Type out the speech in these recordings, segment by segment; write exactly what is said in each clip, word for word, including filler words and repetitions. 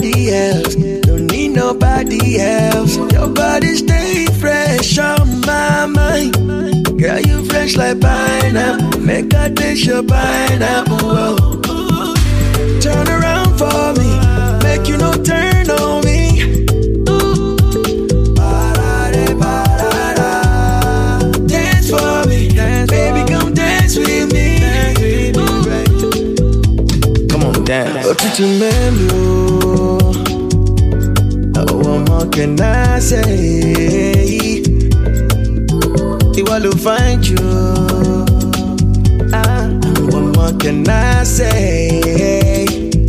nobody else. Don't need nobody else. Your body stay fresh on my mind. Girl, you fresh like pineapple. Make I taste your pineapple. Oh. Turn around for me. Make you no turn on me. Dance for me. Baby, come dance with me. Come on, dance. Go to Chimemio. Oh, what more can I say? It will find you. Ah, what more can I say?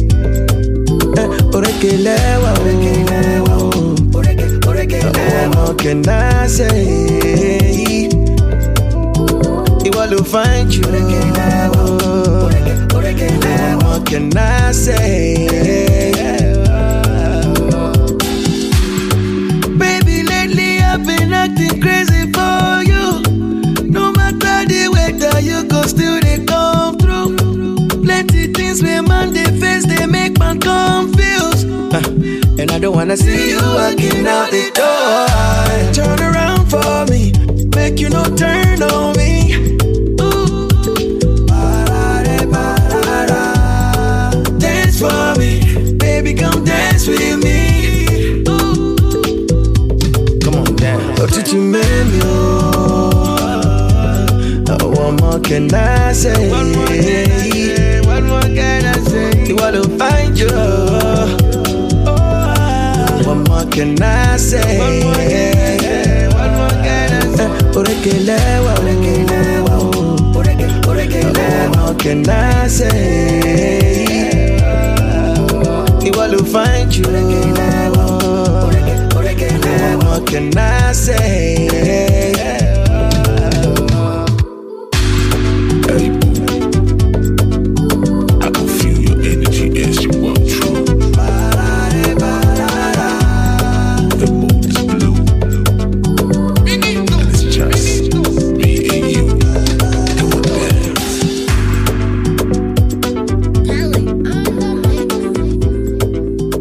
Orekelewa, orekelewa, orekelewa. What more can I say? It will find you. Orekelewa, orekelewa. What more can I say? Baby, lately I've been acting crazy for you. No matter the way that you go, still they come through. Plenty things when man they face, they make man confused. uh, And I don't wanna see you walking out the door. Turn around for me, make you no turn on me. Ooh. Dance for me, baby, come dance with me. Ooh. Come on, dance. Go to Chimemio. What more can I say? One more can I say? What more can I say? You wanna find you. Oh, what more can I say? One more can I say? What more can I say? Orekelewa, orekelewa, orekelewa. What more can I say? You wanna find you. What more can I say?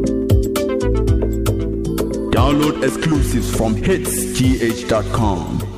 Download exclusives from hits g h dot com.